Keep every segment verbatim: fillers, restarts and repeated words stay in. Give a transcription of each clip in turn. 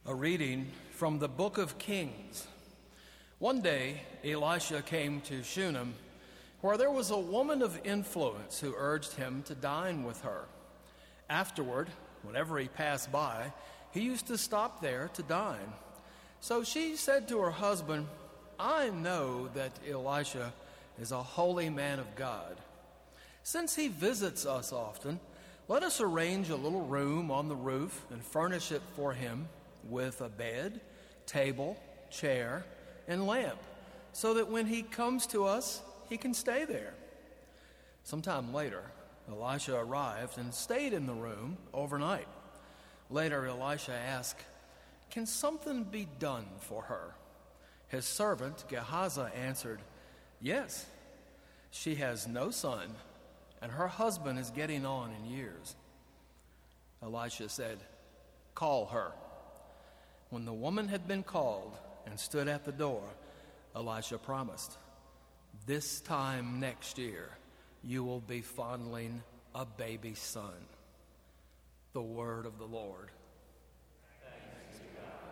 A reading from the book of Kings. One day, Elisha came to Shunem, where there was a woman of influence who urged him to dine with her. Afterward, whenever he passed by, he used to stop there to dine. So she said to her husband, "I know that Elisha is a holy man of God. Since he visits us often, let us arrange a little room on the roof and furnish it for him with a bed, table, chair, and lamp, so that when he comes to us, he can stay there." Sometime later, Elisha arrived and stayed in the room overnight. Later, Elisha asked, "Can something be done for her?" His servant Gehazi answered, "Yes, she has no son, and her husband is getting on in years." Elisha said, "Call her." When the woman had been called and stood at the door, Elisha promised, "This time next year you will be fondling a baby son." The word of the Lord. Thanks to God.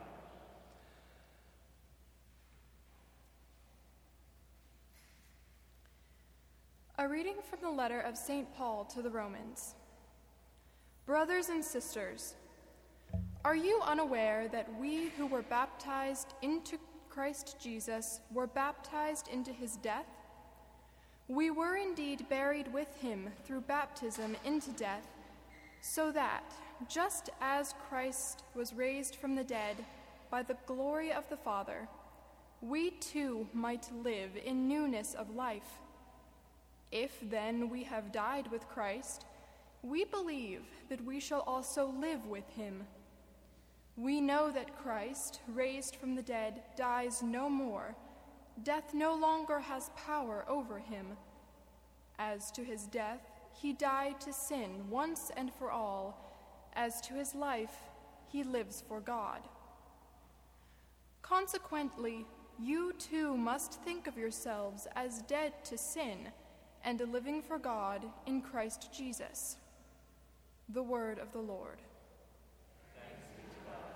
A reading from the letter of Saint Paul to the Romans. Brothers and sisters, are you unaware that we who were baptized into Christ Jesus were baptized into his death? We were indeed buried with him through baptism into death, so that, just as Christ was raised from the dead by the glory of the Father, we too might live in newness of life. If then we have died with Christ, we believe that we shall also live with him. We know that Christ, raised from the dead, dies no more. Death no longer has power over him. As to his death, he died to sin once and for all. As to his life, he lives for God. Consequently, you too must think of yourselves as dead to sin and living for God in Christ Jesus. The word of the Lord. Thanks be to God.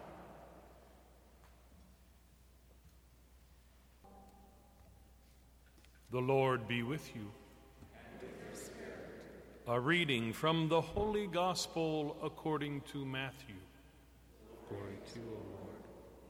The Lord be with you. And with your spirit. A reading from the Holy Gospel according to Matthew. Glory to you, O Lord.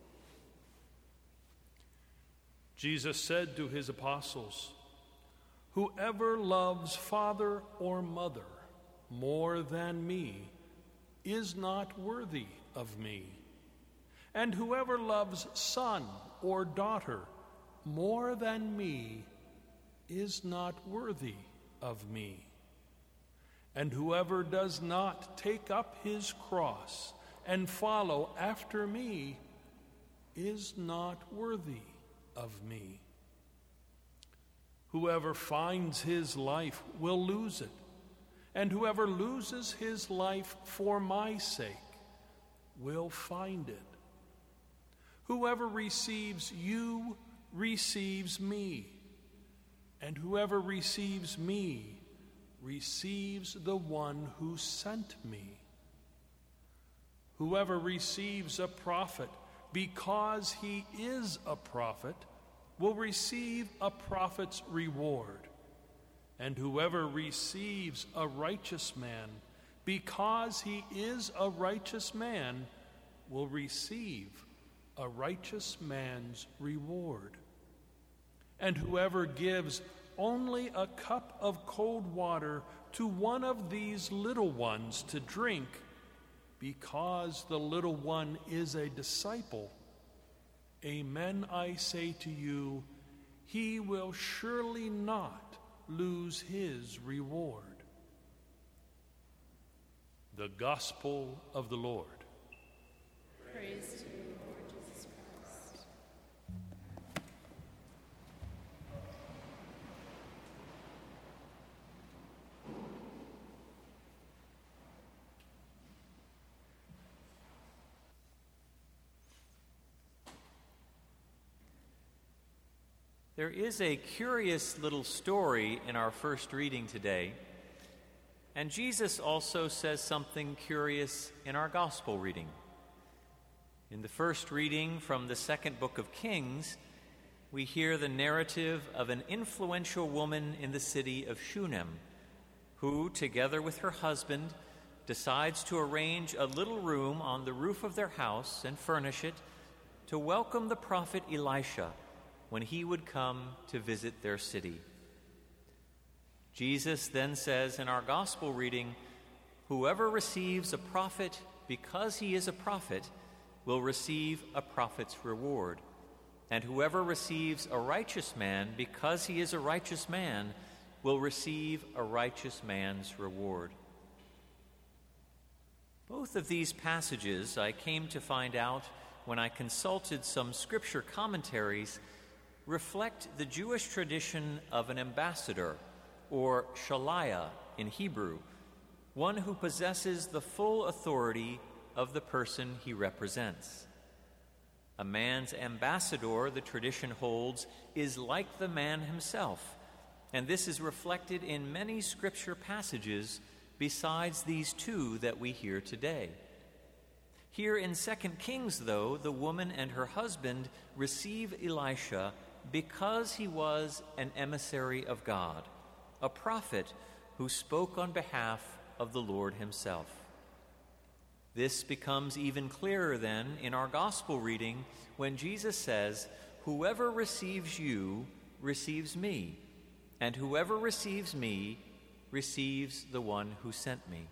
Jesus said to his apostles, "Whoever loves father or mother more than me is not worthy of me. And whoever loves son or daughter more than me is not worthy of me. And whoever does not take up his cross and follow after me is not worthy of me. Whoever finds his life will lose it, and whoever loses his life for my sake will find it. Whoever receives you receives me, and whoever receives me receives the one who sent me. Whoever receives a prophet because he is a prophet will receive a prophet's reward. And whoever receives a righteous man because he is a righteous man will receive a righteous man's reward. And whoever gives only a cup of cold water to one of these little ones to drink, because the little one is a disciple, amen, I say to you, he will surely not lose his reward." The Gospel of the Lord. Praise to you, Lord Jesus Christ. There is a curious little story in our first reading today, and Jesus also says something curious in our gospel reading. In the first reading from the second book of Kings, we hear the narrative of an influential woman in the city of Shunem, who, together with her husband, decides to arrange a little room on the roof of their house and furnish it to welcome the prophet Elisha when he would come to visit their city. Jesus then says in our gospel reading, "Whoever receives a prophet because he is a prophet will receive a prophet's reward. And whoever receives a righteous man because he is a righteous man will receive a righteous man's reward." Both of these passages, I came to find out when I consulted some scripture commentaries, reflect the Jewish tradition of an ambassador, or shaliah in Hebrew, one who possesses the full authority of the person he represents. A man's ambassador, the tradition holds, is like the man himself, and this is reflected in many scripture passages besides these two that we hear today. Here in Second Kings, though, the woman and her husband receive Elisha because he was an emissary of God, a prophet who spoke on behalf of the Lord himself. This becomes even clearer then in our gospel reading when Jesus says, "Whoever receives you receives me, and whoever receives me receives the one who sent me."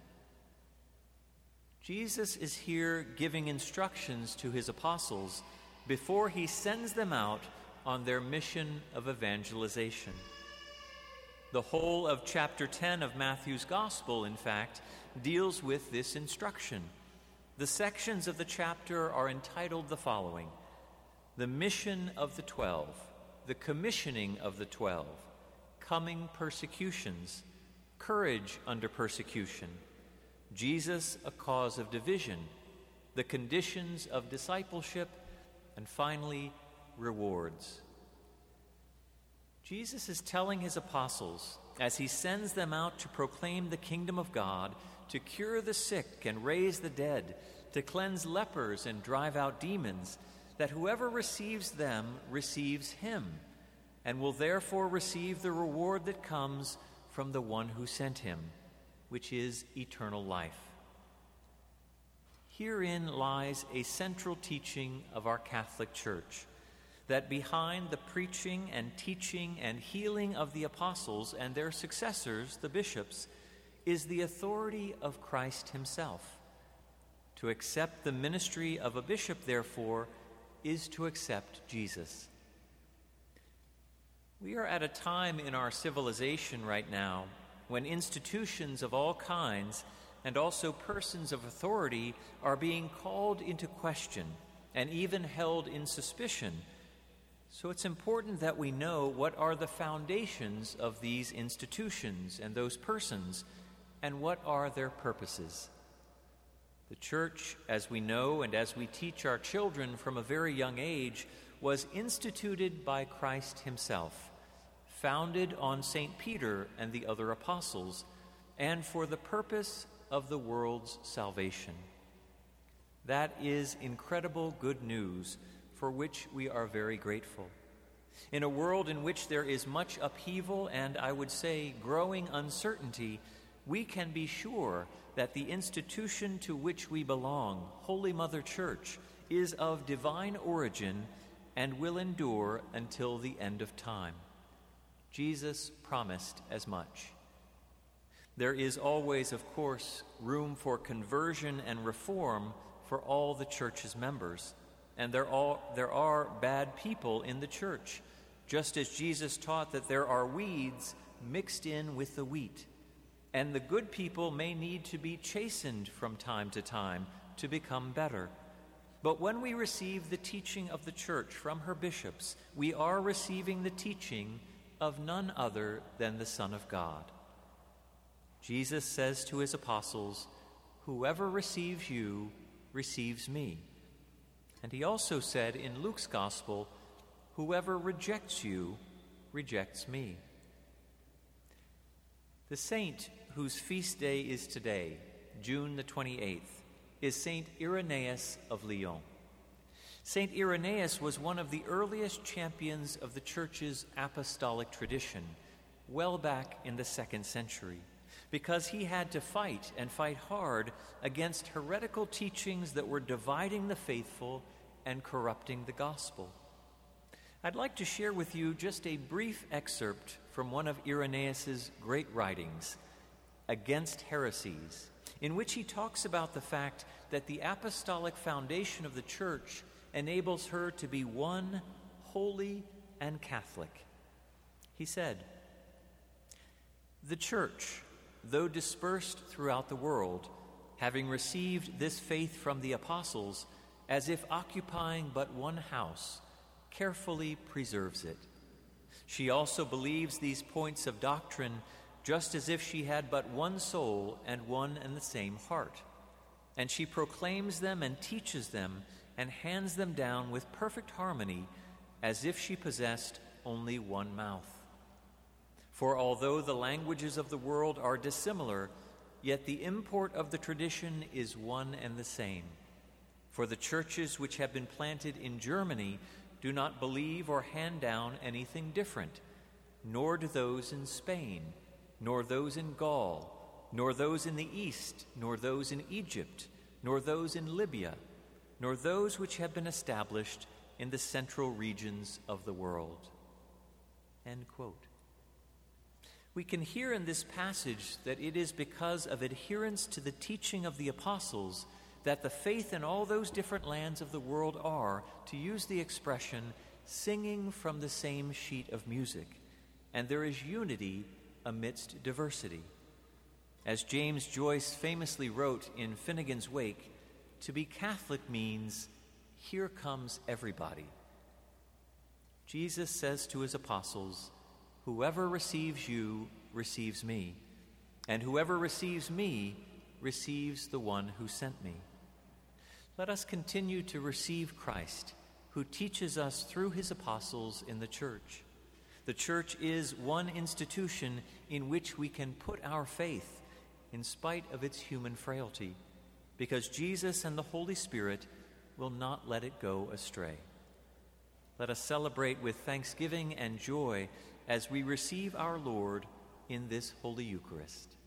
Jesus is here giving instructions to his apostles before he sends them out on their mission of evangelization. The whole of chapter ten of Matthew's Gospel, in fact, deals with this instruction. The sections of the chapter are entitled the following: The Mission of the Twelve, The Commissioning of the Twelve, Coming Persecutions, Courage Under Persecution, Jesus, a Cause of Division, The Conditions of Discipleship, and finally, Rewards. Jesus is telling his apostles, as he sends them out to proclaim the kingdom of God, to cure the sick and raise the dead, to cleanse lepers and drive out demons, that whoever receives them receives him, and will therefore receive the reward that comes from the one who sent him, which is eternal life. Herein lies a central teaching of our Catholic Church, that behind the preaching and teaching and healing of the apostles and their successors, the bishops, is the authority of Christ himself. To accept the ministry of a bishop, therefore, is to accept Jesus. We are at a time in our civilization right now when institutions of all kinds and also persons of authority are being called into question and even held in suspicion. So it's important that we know what are the foundations of these institutions and those persons, and what are their purposes. The Church, as we know and as we teach our children from a very young age, was instituted by Christ himself, founded on Saint Peter and the other apostles, and for the purpose of the world's salvation. That is incredible good news, for which we are very grateful. In a world in which there is much upheaval and, I would say, growing uncertainty, we can be sure that the institution to which we belong, Holy Mother Church, is of divine origin and will endure until the end of time. Jesus promised as much. There is always, of course, room for conversion and reform for all the Church's members. And there are, there are bad people in the Church, just as Jesus taught that there are weeds mixed in with the wheat. And the good people may need to be chastened from time to time to become better. But when we receive the teaching of the Church from her bishops, we are receiving the teaching of none other than the Son of God. Jesus says to his apostles, "Whoever receives you receives me." And he also said in Luke's Gospel, "Whoever rejects you rejects me." The saint whose feast day is today, June the twenty-eighth, is Saint Irenaeus of Lyon. Saint Irenaeus was one of the earliest champions of the Church's apostolic tradition, well back in the second century, because he had to fight and fight hard against heretical teachings that were dividing the faithful and corrupting the gospel. I'd like to share with you just a brief excerpt from one of Irenaeus' great writings, Against Heresies, in which he talks about the fact that the apostolic foundation of the Church enables her to be one, holy, and Catholic. He said, "The Church, though dispersed throughout the world, having received this faith from the apostles, as if occupying but one house, carefully preserves it. She also believes these points of doctrine just as if she had but one soul and one and the same heart. And she proclaims them and teaches them and hands them down with perfect harmony, as if she possessed only one mouth. For although the languages of the world are dissimilar, yet the import of the tradition is one and the same. For the churches which have been planted in Germany do not believe or hand down anything different, nor do those in Spain, nor those in Gaul, nor those in the East, nor those in Egypt, nor those in Libya, nor those which have been established in the central regions of the world." End quote. We can hear in this passage that it is because of adherence to the teaching of the apostles that the faith in all those different lands of the world are, to use the expression, singing from the same sheet of music, and there is unity amidst diversity. As James Joyce famously wrote in Finnegan's Wake, to be Catholic means, here comes everybody. Jesus says to his apostles, "Whoever receives you receives me, and whoever receives me receives the one who sent me." Let us continue to receive Christ, who teaches us through his apostles in the Church. The Church is one institution in which we can put our faith in spite of its human frailty, because Jesus and the Holy Spirit will not let it go astray. Let us celebrate with thanksgiving and joy as we receive our Lord in this Holy Eucharist.